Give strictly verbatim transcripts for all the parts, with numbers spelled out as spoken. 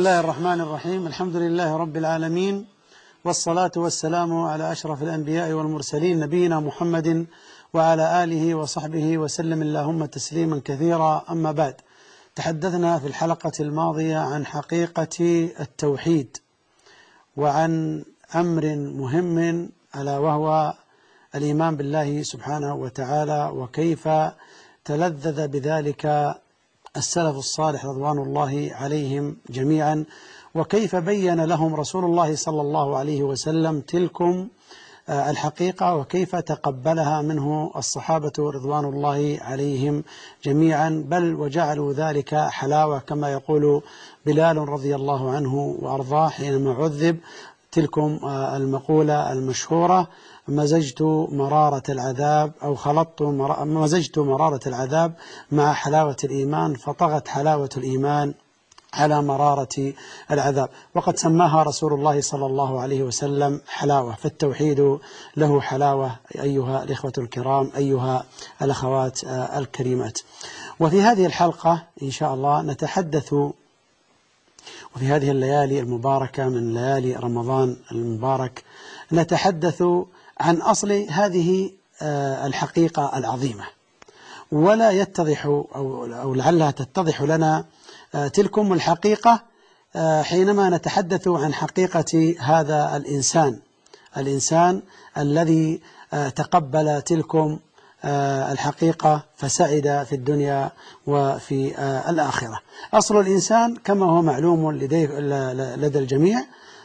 الله الرحمن الرحيم. الحمد لله رب العالمين، والصلاة والسلام على أشرف الأنبياء والمرسلين نبينا محمد وعلى آله وصحبه وسلم اللهم تسليما كثيرا. أما بعد، تحدثنا في الحلقة الماضية عن حقيقة التوحيد وعن أمر مهم ألا وهو الإيمان بالله سبحانه وتعالى، وكيف تلذذ بذلك السلف الصالح رضوان الله عليهم جميعا، وكيف بين لهم رسول الله صلى الله عليه وسلم تلكم الحقيقة، وكيف تقبلها منه الصحابة رضوان الله عليهم جميعا، بل وجعلوا ذلك حلاوة كما يقول بلال رضي الله عنه وأرضاه حينما عذب، تلكم المقولة المشهورة: مزجت مرارة العذاب أو خلطت مزجت مرارة العذاب مع حلاوة الإيمان، فطغت حلاوة الإيمان على مرارة العذاب. وقد سماها رسول الله صلى الله عليه وسلم حلاوة، فالتوحيد له حلاوة أيها الإخوة الكرام، أيها الأخوات الكريمات. وفي هذه الحلقة إن شاء الله نتحدث، وفي هذه الليالي المباركة من ليالي رمضان المبارك، نتحدث عن أصل هذه الحقيقة العظيمة، ولا يتضح أو لعلها تتضح لنا تلكم الحقيقة حينما نتحدث عن حقيقة هذا الإنسان الإنسان الذي تقبل تلكم الحقيقة فسعد في الدنيا وفي الآخرة. أصل الإنسان كما هو معلوم لدى الجميع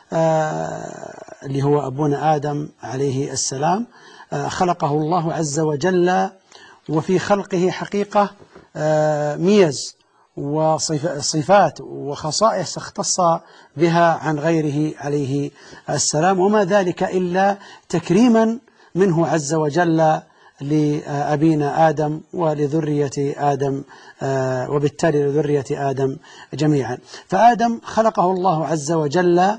اللي هو أبونا آدم عليه السلام، خلقه الله عز وجل، وفي خلقه حقيقة ميز وصفات وخصائص اختص بها عن غيره عليه السلام، وما ذلك إلا تكريما منه عز وجل لأبينا آدم ولذرية آدم، وبالتالي لذرية آدم جميعا. فآدم خلقه الله عز وجل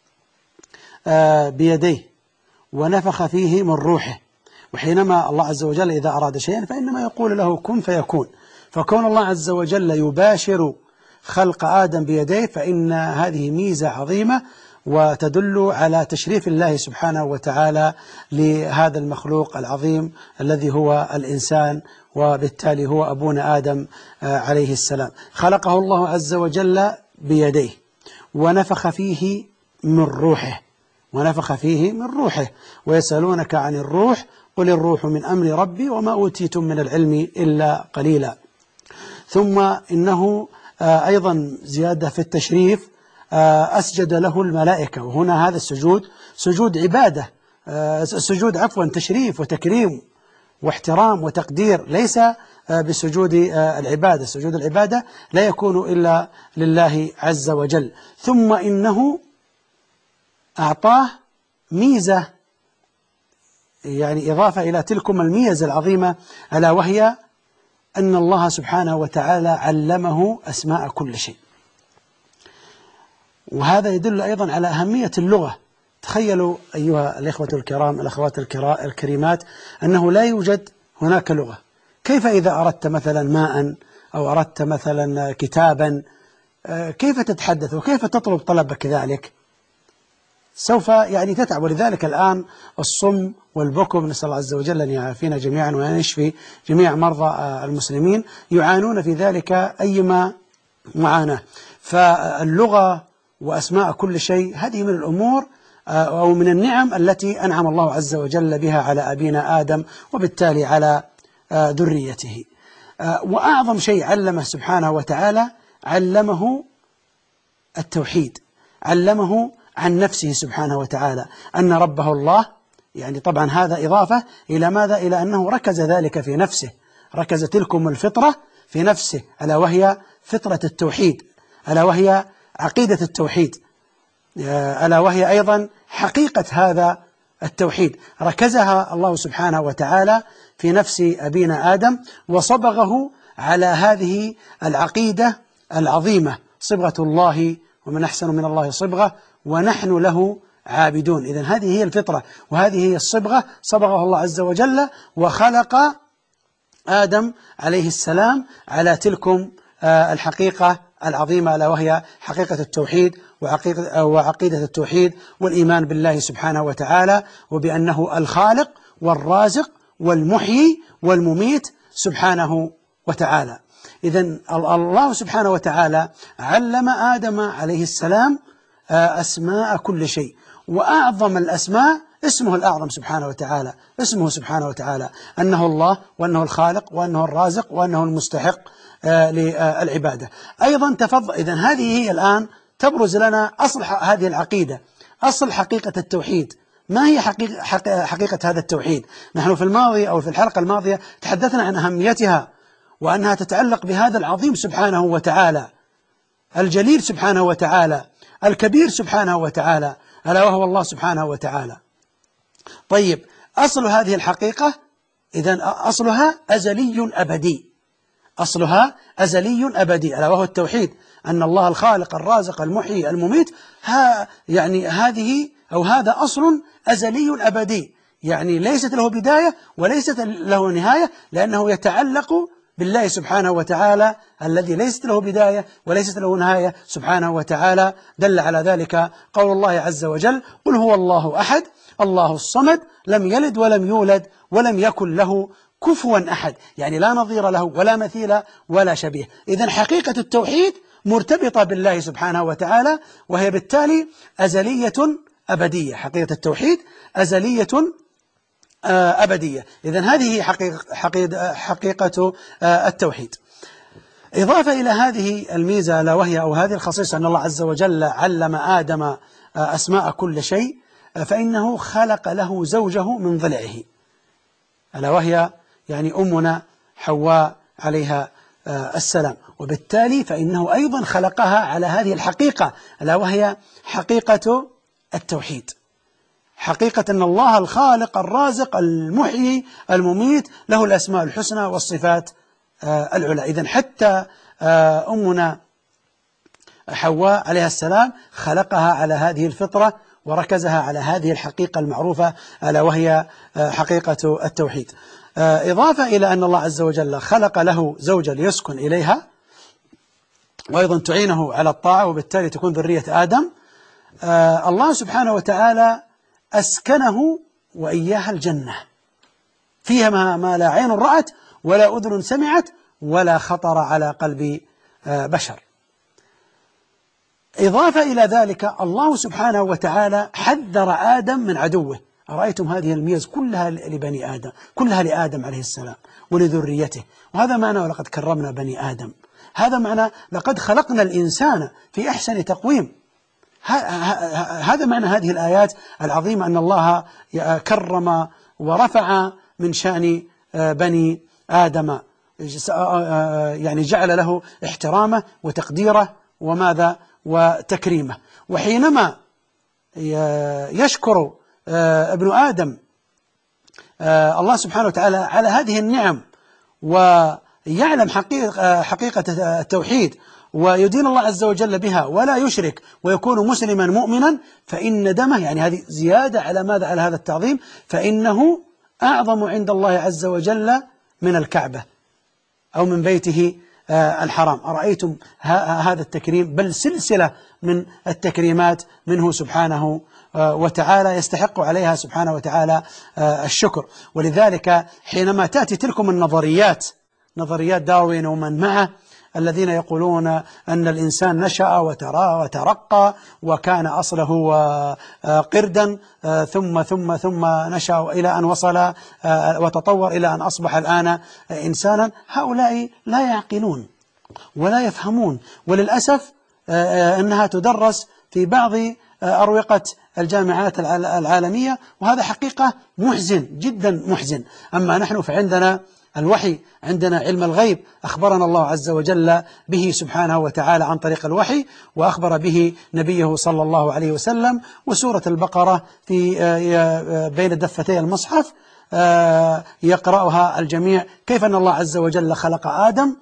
بيديه ونفخ فيه من روحه، وحينما الله عز وجل إذا أراد شيئا فإنما يقول له كن فيكون، فكون الله عز وجل يباشر خلق آدم بيديه فإن هذه ميزة عظيمة وتدل على تشريف الله سبحانه وتعالى لهذا المخلوق العظيم الذي هو الإنسان، وبالتالي هو أبونا آدم عليه السلام. خلقه الله عز وجل بيديه ونفخ فيه من روحه ونفخ فيه من روحه ويسألونك عن الروح قل الروح من أمر ربي وما أوتيتم من العلم إلا قليلا. ثم إنه أيضا زيادة في التشريف أسجد له الملائكة، وهنا هذا السجود سجود عبادة، السجود عفوا تشريف وتكريم واحترام وتقدير، ليس بسجود العبادة. سجود العبادة لا يكون إلا لله عز وجل. ثم إنه أعطاه ميزة، يعني إضافة إلى تلكم الميزة العظيمة، ألا وهي أن الله سبحانه وتعالى علمه أسماء كل شيء. وهذا يدل أيضا على أهمية اللغة. تخيلوا أيها الإخوة الكرام الأخوات الكريمات أنه لا يوجد هناك لغة. كيف إذا أردت مثلا ماء أو أردت مثلا كتابا، كيف تتحدث وكيف تطلب طلبك ذلك؟ سوف يعني تتعب. ولذلك الآن الصم والبكم، نسأل الله عز وجل أن يعافينا جميعا وأن يشفي جميع مرضى المسلمين، يعانون في ذلك أيما معاناة. فاللغة وأسماء كل شيء هذه من الأمور أو من النعم التي أنعم الله عز وجل بها على أبينا آدم وبالتالي على ذريته. وأعظم شيء علمه سبحانه وتعالى علمه التوحيد، علمه عن نفسه سبحانه وتعالى أن ربه الله. يعني طبعا هذا إضافة إلى ماذا؟ إلى أنه ركز ذلك في نفسه، ركز تلكم الفطرة في نفسه، ألا وهي فطرة التوحيد، ألا وهي عقيدة التوحيد، ألا وهي أيضا حقيقة هذا التوحيد. ركزها الله سبحانه وتعالى في نفس أبينا آدم وصبغه على هذه العقيدة العظيمة، صبغة الله ومن أحسن من الله صبغة ونحن له عابدون. إذن هذه هي الفطرة وهذه هي الصبغة، صبغه الله عز وجل وخلق آدم عليه السلام على تلكم الحقيقة العظيمة، ألا وهي حقيقة التوحيد وعقيدة التوحيد والإيمان بالله سبحانه وتعالى، وبأنه الخالق والرازق والمحيي والمميت سبحانه وتعالى. إذن الله سبحانه وتعالى علم آدم عليه السلام أسماء كل شيء، وأعظم الأسماء اسمه الأعظم سبحانه وتعالى، اسمه سبحانه وتعالى أنه الله، وأنه الخالق، وأنه الرازق، وأنه المستحق للعبادة. أيضا تفضل. إذن هذه هي الآن تبرز لنا أصل هذه العقيدة، أصل حقيقة التوحيد. ما هي حقيقة, حقيقة هذا التوحيد؟ نحن في الماضي أو في الحلقة الماضية تحدثنا عن أهميتها، وأنها تتعلق بهذا العظيم سبحانه وتعالى، الجليل سبحانه وتعالى، الكبير سبحانه وتعالى، ألا وهو الله سبحانه وتعالى. طيب، أصل هذه الحقيقة إذن أصلها أزلي أبدي، أصلها أزلي أبدي، ألا وهو التوحيد، أن الله الخالق الرازق المحيي المميت. ها يعني هذه أو هذا أصل أزلي أبدي، يعني ليست له بداية وليست له نهاية، لأنه يتعلق بالله سبحانه وتعالى الذي ليست له بداية وليست له نهاية سبحانه وتعالى. دل على ذلك قول الله عز وجل: قل هو الله أحد الله الصمد لم يلد ولم يولد ولم يكن له كفوا أحد، يعني لا نظير له ولا مثيل ولا شبيه. إذن حقيقة التوحيد مرتبطة بالله سبحانه وتعالى، وهي بالتالي أزلية أبدية. حقيقة التوحيد أزلية أبدية. إذن هذه حقيقة, حقيقة, حقيقة التوحيد. إضافة إلى هذه الميزة، لا وهي أو هذه الخصيصة أن الله عز وجل علم آدم أسماء كل شيء، فإنه خلق له زوجه من ضلعه، ألا وهي يعني أمنا حواء عليها السلام، وبالتالي فإنه أيضا خلقها على هذه الحقيقة، ألا وهي حقيقة التوحيد، حقيقة أن الله الخالق الرازق المحيي المميت له الأسماء الحسنى والصفات العلى. إذن حتى أمنا حواء عليها السلام خلقها على هذه الفطرة وركزها على هذه الحقيقة المعروفة، ألا وهي حقيقة التوحيد. إضافة إلى أن الله عز وجل خلق له زوجة ليسكن إليها، وأيضا تعينه على الطاعة، وبالتالي تكون ذرية آدم. الله سبحانه وتعالى أسكنه وإياها الجنة، فيها ما, ما لا عين رأت ولا أذن سمعت ولا خطر على قلب بشر. إضافة إلى ذلك الله سبحانه وتعالى حذر آدم من عدوه. أرأيتم هذه الميز كلها لبني آدم، كلها لآدم عليه السلام ولذريته، وهذا معنى ولقد كرمنا بني آدم، هذا معنى لقد خلقنا الإنسان في أحسن تقويم. هذا معنى هذه الآيات العظيمة، أن الله كرم ورفع من شأن بني آدم، يعني جعل له احترامه وتقديره وماذا وتكريمه. وحينما يشكر ابن آدم الله سبحانه وتعالى على هذه النعم ويعلم حقيقة, حقيقة التوحيد ويدين الله عز وجل بها ولا يشرك ويكون مسلما مؤمنا، فإن دمه، يعني هذه زيادة على ماذا؟ على هذا التعظيم، فإنه أعظم عند الله عز وجل من الكعبة أو من بيته الحرام. أرأيتم هذا التكريم، بل سلسلة من التكريمات منه سبحانه وتعالى يستحق عليها سبحانه وتعالى الشكر. ولذلك حينما تأتي تلكم النظريات، نظريات داروين ومن معه، الذين يقولون أن الإنسان نشأ وترقى وكان أصله قردا ثم ثم ثم نشأ إلى أن وصل وتطور إلى أن أصبح الآن إنسانا، هؤلاء لا يعقلون ولا يفهمون، وللأسف أنها تدرس في بعض أروقة الجامعات العالمية، وهذا حقيقة محزن جدا محزن. أما نحن فعندنا الوحي، عندنا علم الغيب أخبرنا الله عز وجل به سبحانه وتعالى عن طريق الوحي، وأخبر به نبيه صلى الله عليه وسلم. وسورة البقرة في بين دفتي المصحف يقرأها الجميع، كيف أن الله عز وجل خلق آدم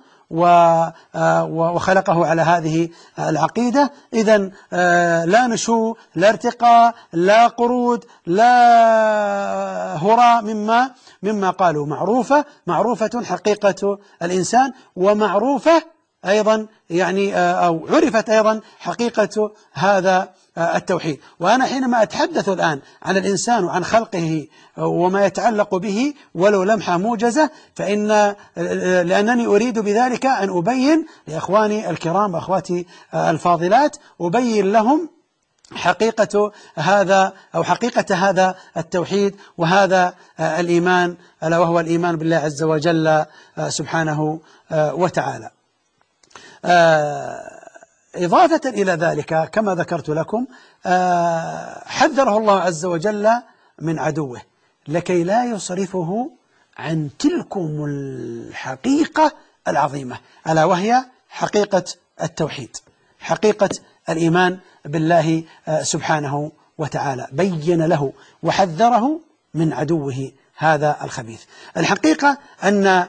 وخلقه على هذه العقيدة. إذن لا نشو، لا ارتقاء، لا قرود، لا هراء مما مما قالوا. معروفة معروفة حقيقة الإنسان، ومعروفة أيضا يعني أو عرفت أيضا حقيقة هذا التوحيد. وأنا حينما أتحدث الآن عن الإنسان وعن خلقه وما يتعلق به ولو لمحة موجزة، فإن لأنني أريد بذلك أن أبين لإخواني الكرام وأخواتي الفاضلات، أبين لهم حقيقة هذا أو حقيقة هذا التوحيد وهذا الإيمان، ألا وهو الإيمان بالله عز وجل سبحانه وتعالى. إضافة إلى ذلك كما ذكرت لكم، حذره الله عز وجل من عدوه لكي لا يصرفه عن تلكم الحقيقة العظيمة، ألا وهي حقيقة التوحيد، حقيقة الإيمان بالله سبحانه وتعالى. بين له وحذره من عدوه هذا الخبيث. الحقيقة أن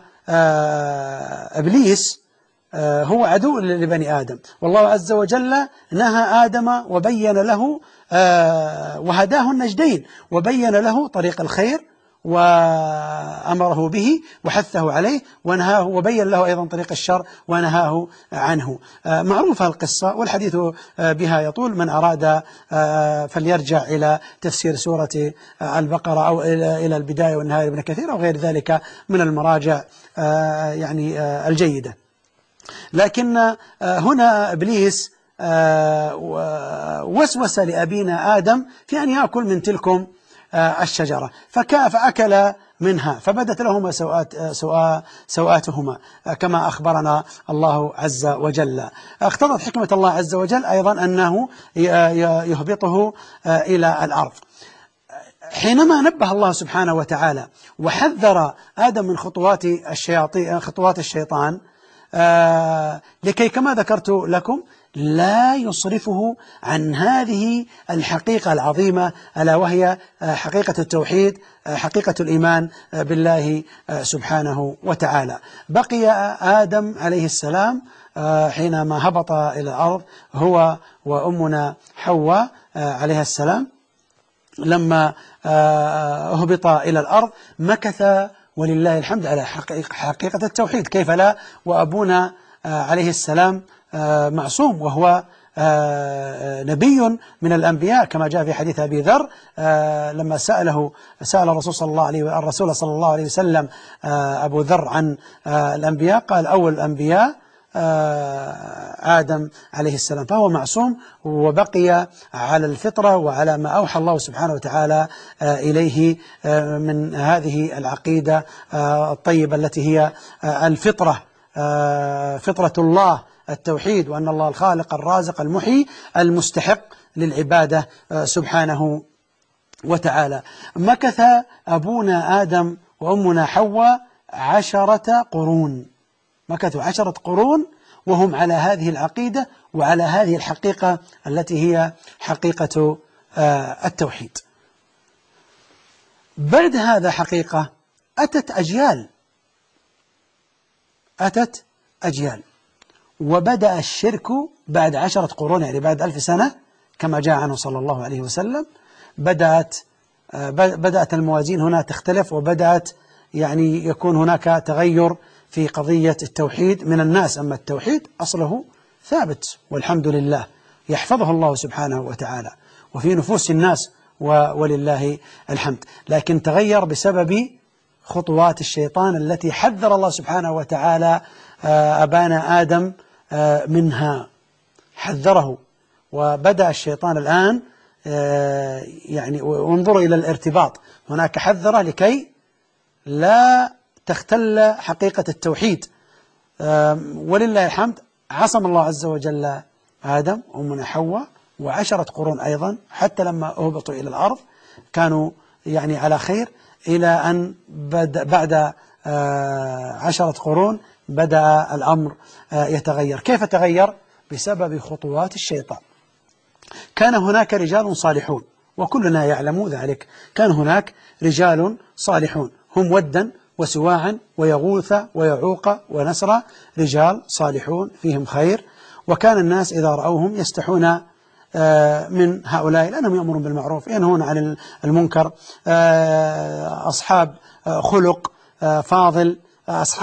إبليس هو عدو لبني آدم، والله عز وجل نهى آدم وبين له وهداه النجدين، وبين له طريق الخير وأمره به وحثه عليه، ونهاه وبين له أيضا طريق الشر ونهاه عنه. معروفة القصة والحديث بها يطول، من أراد فليرجع إلى تفسير سورة البقرة أو إلى البداية والنهاية ابن كثير أو غير ذلك من المراجع يعني الجيدة. لكن هنا إبليس وسوس لأبينا آدم في أن يأكل من تلكم الشجرة، فأكل منها فبدت لهما سوآت سوآتهما كما أخبرنا الله عز وجل. اقتضت حكمة الله عز وجل أيضا أنه يهبطه إلى الأرض. حينما نبه الله سبحانه وتعالى وحذر آدم من خطوات الشياطين خطوات الشيطان آه لكي كما ذكرت لكم لا يصرفه عن هذه الحقيقة العظيمة، ألا وهي حقيقة التوحيد، حقيقة الإيمان بالله سبحانه وتعالى. بقي آدم عليه السلام حينما هبط إلى الأرض هو وأمنا حواء عليها السلام، لما هبط إلى الأرض مكث ولله الحمد على حقيقة التوحيد، كيف لا، وأبونا عليه السلام معصوم وهو نبي من الأنبياء كما جاء في حديث أبي ذر لما سأله سأل الرسول صلى الله عليه الرسول صلى الله عليه وسلم أبو ذر عن الأنبياء، قال أول الأنبياء آدم عليه السلام، فهو معصوم وبقي على الفطرة وعلى ما أوحى الله سبحانه وتعالى إليه من هذه العقيدة الطيبة التي هي الفطرة، فطرة الله التوحيد، وأن الله الخالق الرازق المحيي المستحق للعبادة سبحانه وتعالى. مكث أبونا آدم وأمنا حواء عشرة قرون، مكثوا عشرة قرون وهم على هذه العقيدة وعلى هذه الحقيقة التي هي حقيقة التوحيد. بعد هذا حقيقة أتت أجيال أتت أجيال وبدأ الشرك بعد عشرة قرون، يعني بعد ألف سنة كما جاء عنه صلى الله عليه وسلم. بدأت بدأت الموازين هنا تختلف، وبدأت يعني يكون هناك تغير في قضية التوحيد من الناس. أما التوحيد أصله ثابت والحمد لله، يحفظه الله سبحانه وتعالى وفي نفوس الناس ولله الحمد، لكن تغير بسبب خطوات الشيطان التي حذر الله سبحانه وتعالى أبانا آدم منها، حذره. وبدأ الشيطان الآن يعني وانظروا إلى الارتباط، هناك حذره لكي لا تختل حقيقة التوحيد، ولله الحمد عصم الله عز وجل آدم وأمنا حواء وعشرة قرون أيضا، حتى لما أهبطوا إلى الأرض كانوا يعني على خير، إلى أن بعد عشرة قرون بدأ الأمر يتغير. كيف تغير؟ بسبب خطوات الشيطان. كان هناك رجال صالحون وكلنا يعلم ذلك، كان هناك رجال صالحون هم ودا وسواعا ويغوث ويعوق ونسرا، رجال صالحون فيهم خير، وكان الناس إذا رأوهم يستحون من هؤلاء لأنهم يأمرون بالمعروف ينهون عن المنكر، أصحاب خلق فاضل، أصحاب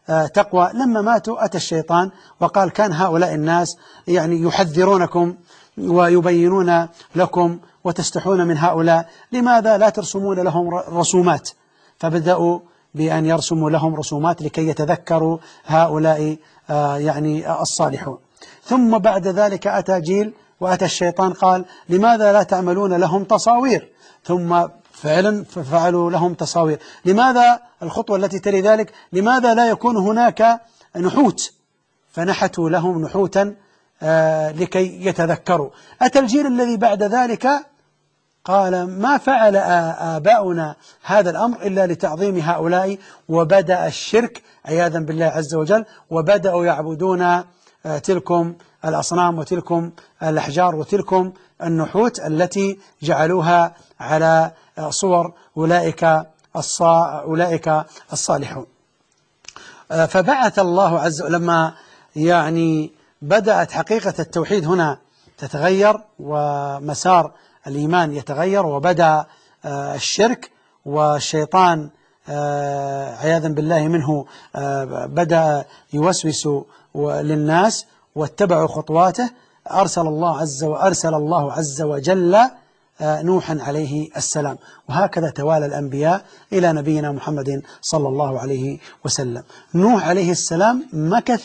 تقوى. لما ماتوا أتى الشيطان وقال كان هؤلاء الناس يعني يحذرونكم ويبينون لكم وتستحون من هؤلاء، لماذا لا ترسمون لهم رسومات؟ فبدأوا بأن يرسموا لهم رسومات لكي يتذكروا هؤلاء يعني الصالحون. ثم بعد ذلك أتى جيل وأتى الشيطان قال لماذا لا تعملون لهم تصاوير؟ ثم فعلا فعلوا لهم تصاوير. لماذا الخطوة التي تلي ذلك؟ لماذا لا يكون هناك نحوت؟ فنحتوا لهم نحوتا آه لكي يتذكروا. أتى الجيل الذي بعد ذلك قال ما فعل آباؤنا هذا الأمر إلا لتعظيم هؤلاء، وبدأ الشرك عياذا بالله عز وجل، وبدأوا يعبدون آه تلكم الأصنام وتلكم الأحجار وتلكم النحوت التي جعلوها على صور أولئك أولئك الصالحون. فبعث الله عز وجل لما يعني بدأت حقيقة التوحيد هنا تتغير ومسار الإيمان يتغير، وبدأ الشرك والشيطان عياذا بالله منه بدأ يوسوس للناس واتبعوا خطواته، أرسل الله عز وأرسل الله عز وجل نوحا عليه السلام. وهكذا توالى الأنبياء إلى نبينا محمد صلى الله عليه وسلم. نوح عليه السلام مكث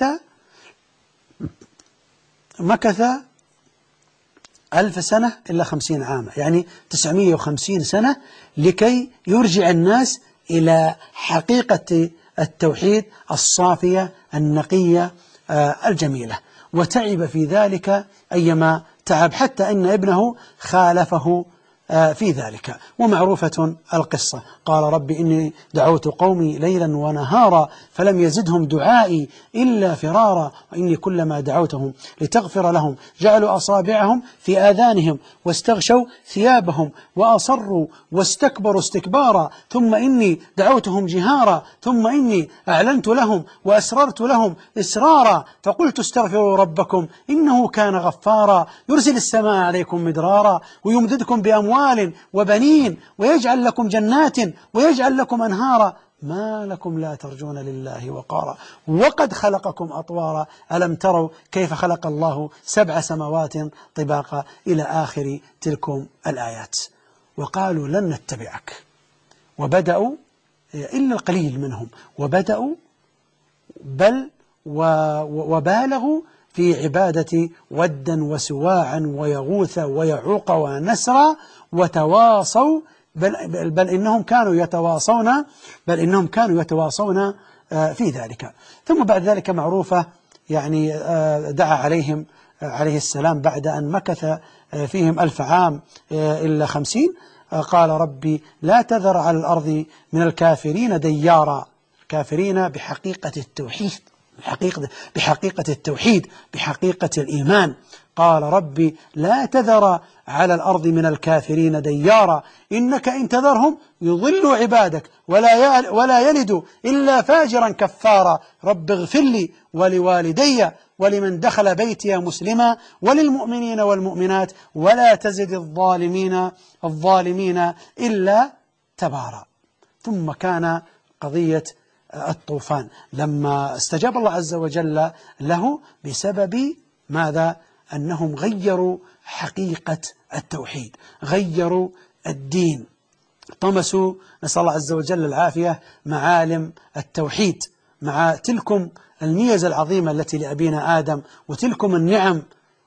مكث ألف سنة إلا خمسين عاما، يعني تسعمائة وخمسين سنة لكي يرجع الناس إلى حقيقة التوحيد الصافية النقية الجميلة، وتعب في ذلك أيما تعب، حتى أن ابنه خالفه في ذلك. ومعروفة القصة، قال رب إني دعوت قومي ليلا ونهارا فلم يزدهم دعائي إلا فرارا، وإني كلما دعوتهم لتغفر لهم جعلوا أصابعهم في آذانهم واستغشوا ثيابهم وأصروا واستكبروا استكبارا، ثم إني دعوتهم جهارا ثم إني أعلنت لهم وأسررت لهم إسرارا، فقلت استغفروا ربكم إنه كان غفارا يرسل السماء عليكم مدرارا ويمددكم بأموال وبنين ويجعل لكم جنات ويجعل لكم أنهارا ما لكم لا ترجون لله وقارا وقد خلقكم أطوارا ألم تروا كيف خلق الله سبع سماوات طباقا إلى آخر تلكم الآيات. وقالوا لن نتبعك، وبدأوا إلا القليل منهم وبدأوا بل وبالغوا في عبادة ودا وسواعا ويغوث ويعوق ونسرا وتواصوا بل, بل إنهم كانوا يتواصون بل إنهم كانوا يتواصون في ذلك. ثم بعد ذلك معروفة يعني دعا عليهم عليه السلام بعد أن مكث فيهم ألف عام إلا خمسين، قال ربي لا تذر على الأرض من الكافرين ديارا، كافرين بحقيقة التوحيد بحقيقة, بحقيقة التوحيد بحقيقة الإيمان. قال ربي لا تذر على الأرض من الكافرين ديارا إنك إن تذرهم يضلوا عبادك ولا ولا يلدوا إلا فاجرا كفارا رب اغفر لي ولوالدي ولمن دخل بيتي مسلما وللمؤمنين والمؤمنات ولا تزد الظالمين الظالمين إلا تبارا. ثم كان قضية الطوفان لما استجاب الله عز وجل له بسبب ماذا؟ أنهم غيروا حقيقة التوحيد، غيروا الدين، طمسوا نسأل الله عز وجل العافية معالم التوحيد مع تلكم الميزة العظيمة التي لأبينا آدم وتلكم النعم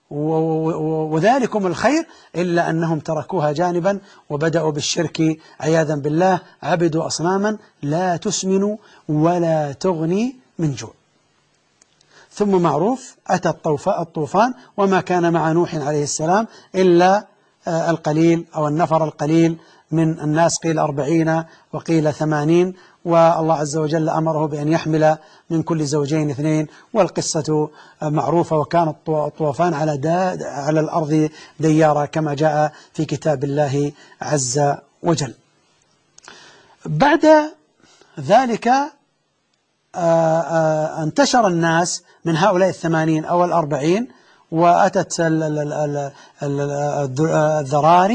وذلكم الخير، إلا أنهم تركوها جانبا وبدأوا بالشرك عياذا بالله، عبدوا أصناما لا تسمن ولا تغني من جوع. ثم معروف أتى الطوفان وما كان مع نوح عليه السلام إلا القليل أو النفر القليل من الناس، قيل أربعين وقيل ثمانين، والله عز وجل أمره بأن يحمل من كل زوجين اثنين، والقصة معروفة. وكان الطوفان على, على الأرض ديارا كما جاء في كتاب الله عز وجل. بعد ذلك آآ آآ انتشر الناس من هؤلاء الثمانين أو الأربعين، وأتت الذراري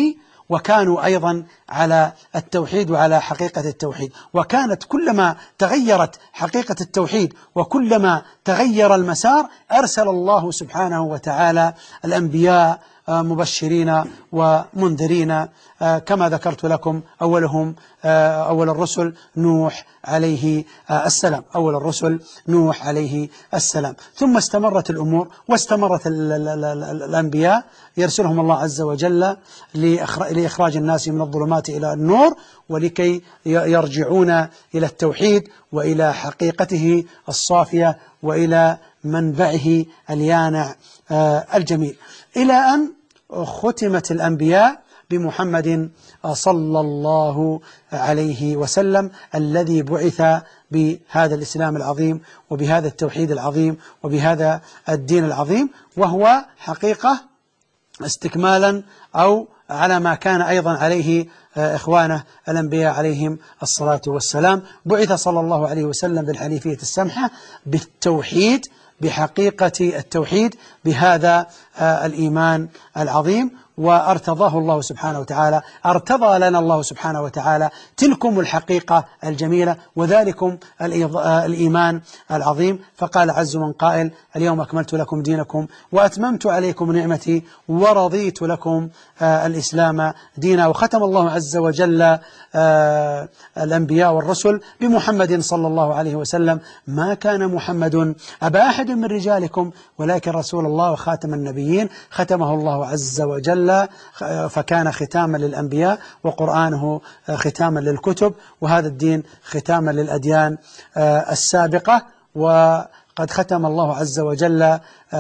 وكانوا أيضا على التوحيد وعلى حقيقة التوحيد. وكانت كلما تغيرت حقيقة التوحيد وكلما تغير المسار أرسل الله سبحانه وتعالى الأنبياء مبشرين ومنذرين، كما ذكرت لكم أولهم أول الرسل نوح عليه السلام أول الرسل نوح عليه السلام. ثم استمرت الأمور واستمرت الأنبياء يرسلهم الله عز وجل لإخراج الناس من الظلمات إلى النور، ولكي يرجعون إلى التوحيد وإلى حقيقته الصافية وإلى منبعه اليانع الجميل، إلى أن ختمت الأنبياء بمحمد صلى الله عليه وسلم الذي بعث بهذا الإسلام العظيم وبهذا التوحيد العظيم وبهذا الدين العظيم، وهو حقيقة استكمالا أو على ما كان أيضا عليه إخوانه الأنبياء عليهم الصلاة والسلام. بعث صلى الله عليه وسلم بالحنيفية السمحة، بالتوحيد، بحقيقة التوحيد، بهذا الإيمان العظيم، وارتضاه الله سبحانه وتعالى. ارتضى لنا الله سبحانه وتعالى تلكم الحقيقة الجميلة وذلكم الإيمان العظيم. فقال عز من قائل: اليوم أكملت لكم دينكم وأتممت عليكم نعمتي ورضيت لكم الإسلام دينا. وختم الله عز وجل الأنبياء والرسل بمحمد صلى الله عليه وسلم: ما كان محمد أبا أحد من رجالكم ولكن رسول الله وخاتم النبيين. ختمه الله عز وجل فكان ختاما للأنبياء، وقرآنه ختاما للكتب، وهذا الدين ختاما للأديان السابقة. وقد ختم الله عز وجل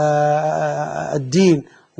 الدين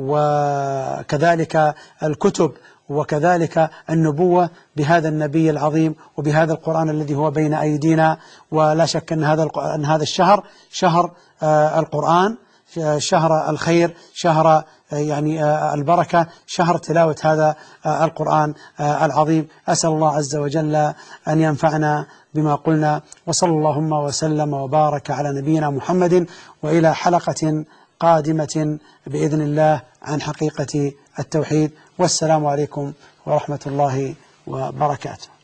وكذلك الكتب وكذلك النبوة بهذا النبي العظيم وبهذا القرآن الذي هو بين أيدينا. ولا شك أن هذا أن هذا الشهر شهر القرآن، شهر الخير، شهر يعني البركة، شهر تلاوة هذا القرآن العظيم. أسأل الله عز وجل أن ينفعنا بما قلنا، وصلى اللهم وسلم وبارك على نبينا محمد، وإلى حلقة قادمة بإذن الله عن حقيقة التوحيد. والسلام عليكم ورحمة الله وبركاته.